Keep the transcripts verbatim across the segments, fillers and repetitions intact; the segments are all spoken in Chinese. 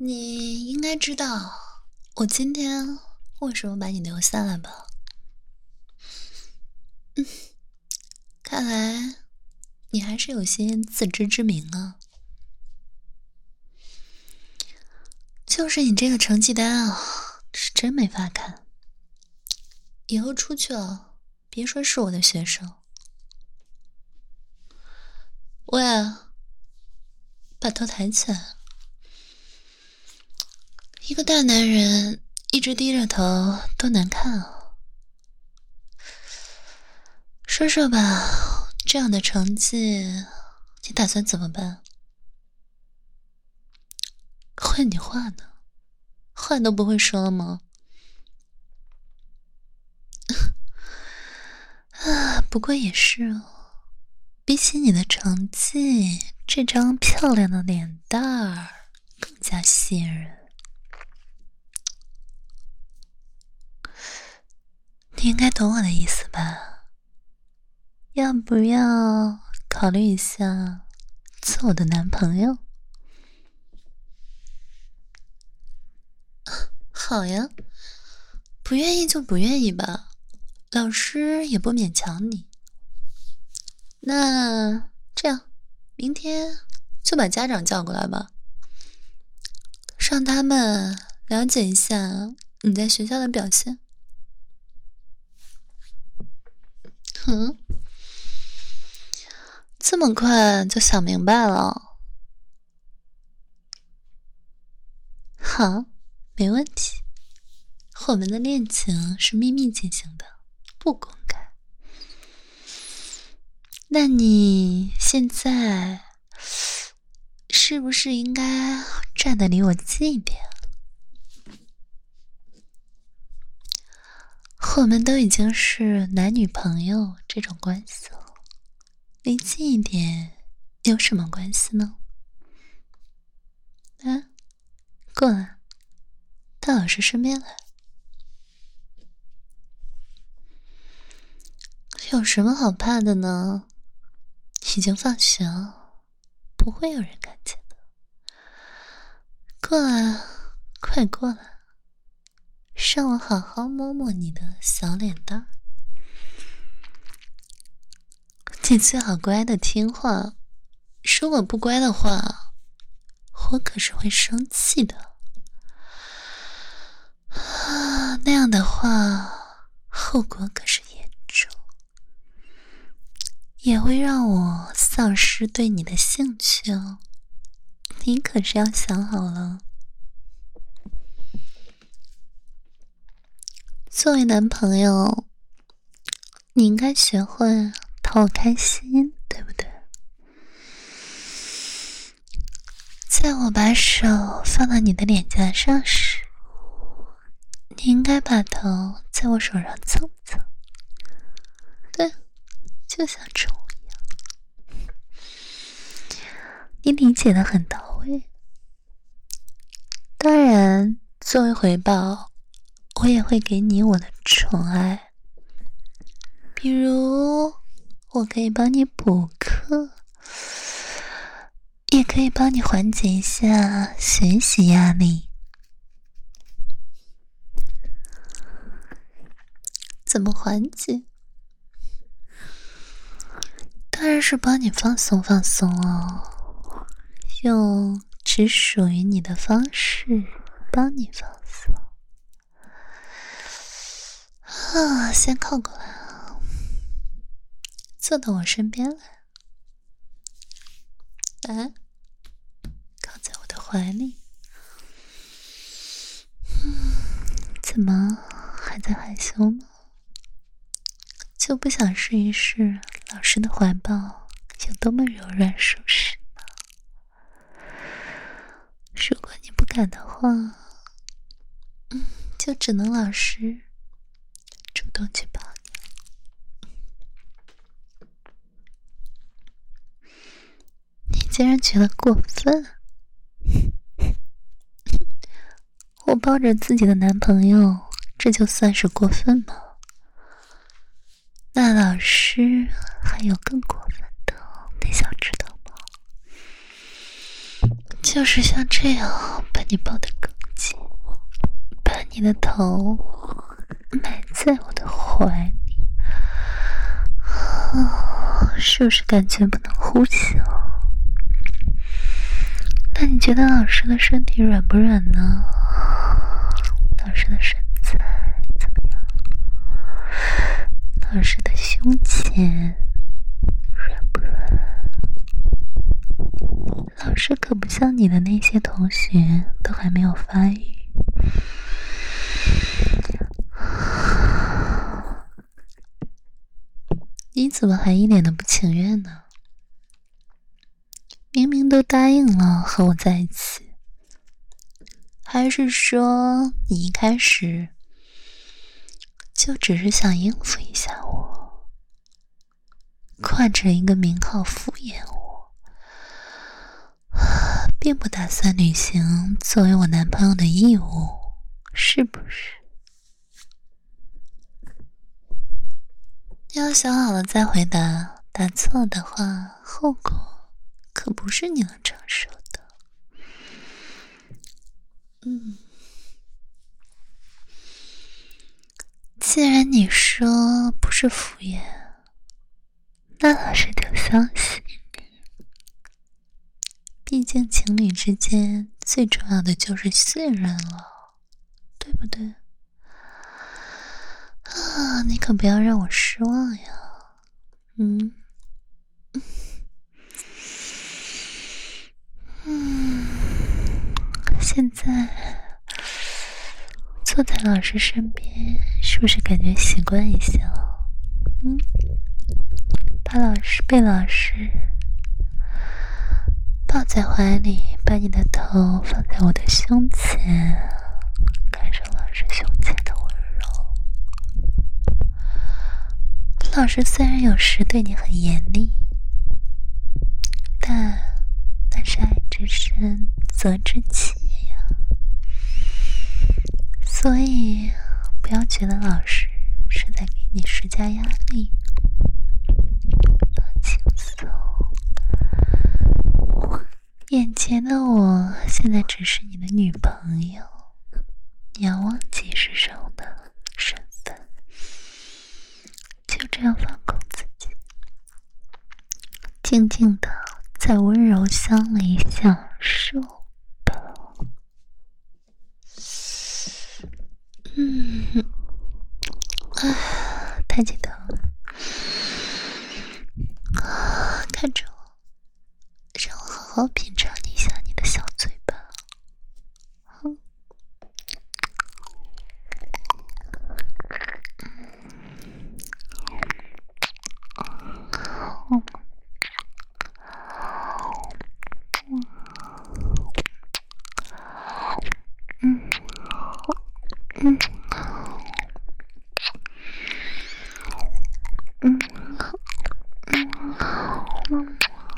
你应该知道我今天为什么把你留下来吧？嗯，看来你还是有些自知之明啊。就是你这个成绩单啊，是真没法看。以后出去了，别说是我的学生。喂，把头抬起来。一个大男人一直低着头，多难看啊！说说吧，这样的成绩，你打算怎么办？会你话呢？话都不会说了吗？啊，不过也是哦，比起你的成绩，这张漂亮的脸蛋儿更加吸引人。你应该懂我的意思吧？要不要考虑一下做我的男朋友？好呀，不愿意就不愿意吧，老师也不勉强你。那这样，明天就把家长叫过来吧，让他们了解一下你在学校的表现。嗯，这么快就想明白了？好，没问题。我们的恋情是秘密进行的，不公开。那你现在是不是应该站得离我近一点？我们都已经是男女朋友这种关系了，离近一点有什么关系呢？啊，过来，到老师身边来。有什么好怕的呢？已经放学了，不会有人看见的。过来，快过来，让我好好摸摸你的小脸蛋。你最好乖的听话，如果不乖的话，我可是会生气的。啊，那样的话，后果可是严重，也会让我丧失对你的兴趣哦。你可是要想好了。作为男朋友，你应该学会讨我开心，对不对？在我把手放到你的脸颊上时，你应该把头在我手上蹭蹭，对，就像宠物一样。你理解的很到位。当然，作为回报，我也会给你我的宠爱，比如我可以帮你补课，也可以帮你缓解一下学习压力。怎么缓解？当然是帮你放松放松哦，用只属于你的方式帮你放松。啊，先靠过来啊，坐到我身边来，来，靠在我的怀里。嗯，怎么还在害羞呢？就不想试一试老师的怀抱有多么柔软舒适吗？如果你不敢的话，嗯，就只能老师主动去抱你。你竟然觉得过分？我抱着自己的男朋友，这就算是过分吗？那老师还有更过分的，你想知道吗？就就是像这样把你抱得更紧，把你的头埋在我的怀里，哦，是不是感觉不能呼吸了？那你觉得老师的身体软不软呢？老师的身材怎么样？老师的胸前软不软？老师可不像你的那些同学都还没有发育。你怎么还一脸的不情愿呢？明明都答应了和我在一起，还是说你一开始就只是想应付一下我，挂着一个名号敷衍我，并不打算履行作为我男朋友的义务，是不是？要想好了再回答，答错的话，后果可不是你能承受的。嗯，既然你说不是敷衍，那老师就相信你。毕竟情侣之间最重要的就是信任了，对不对？啊，你可不要让我失望呀。嗯嗯，现在坐在老师身边，是不是感觉习惯一些了？嗯，把老师被老师抱在怀里，把你的头放在我的胸前，感受老师胸前的温柔。老师虽然有时对你很严厉，但那是爱之深责之切呀。所以不要觉得老师是在给你施加压力，要轻松。眼前的我现在只是你的女朋友，你要忘记是上的身份，就这样放空自己，静静的在温柔乡里享受吧。嗯，啊，太激动了！啊，看着我，让我好好品尝一下你的小嘴巴。哼，嗯。嗯嗯嗯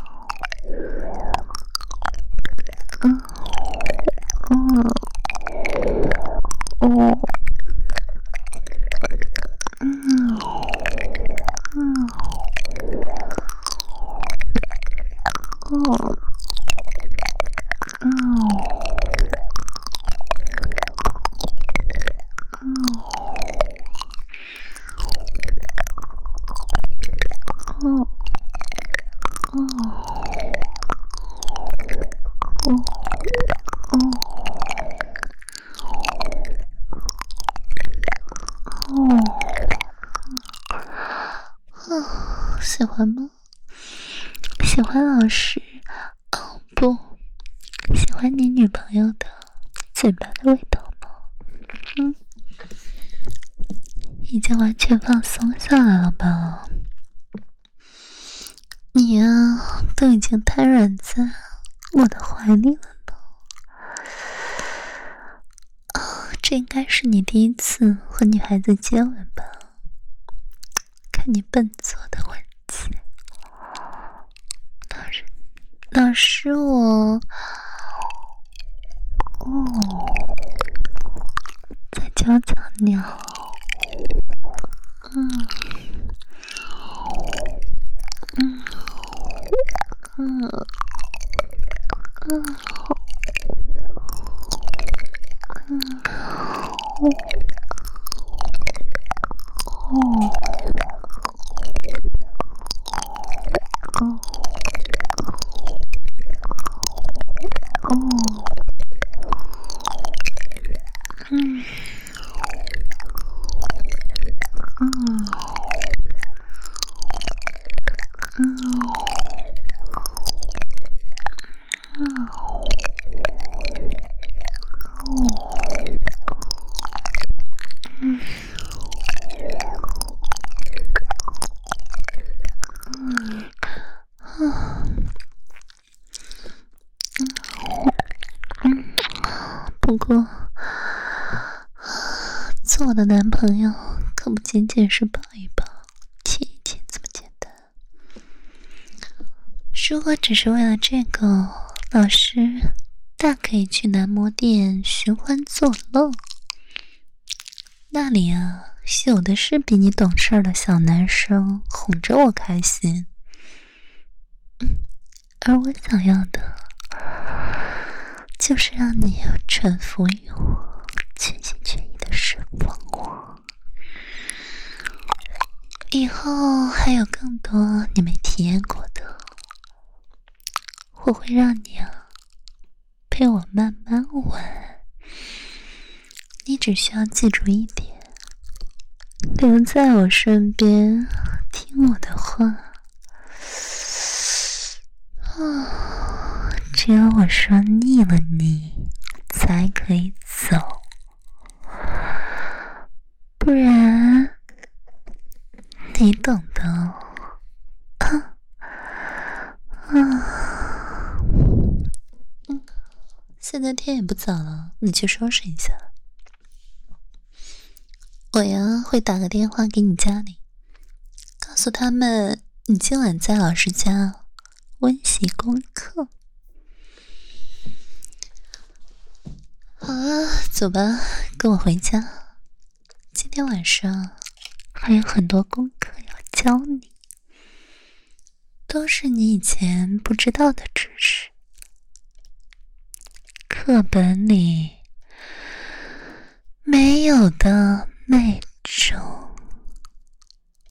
喜欢吗？喜欢老师？哦，不，喜欢你女朋友的嘴巴的味道吗？嗯，已经完全放松下来了吧？你呀、啊，都已经瘫软在我的怀里了呢。啊，这应该是你第一次和女孩子接吻吧？看你笨拙的吻技，老师，老师我，哦，在教脚鸟，嗯，嗯，嗯，嗯， 不过做我的男朋友可不仅仅是抱一抱亲一亲这么简单。如果只是为了这个，老师大可以去男模店寻欢作乐，那里啊有的是比你懂事的小男生哄着我开心。而我想要的就是让你臣服于我，全心全意的释放我。以后还有更多你没体验过的，我会让你啊陪我慢慢玩。你只需要记住一点，留在我身边，听我的话。啊，只要我说腻了你才可以走，不然你懂的。啊啊，嗯，现在天也不早了，你去收拾一下。我呀会打个电话给你家里，告诉他们你今晚在老师家温习功课。好啊，走吧，跟我回家。今天晚上还有很多功课要教你，都是你以前不知道的知识，课本里没有的那种。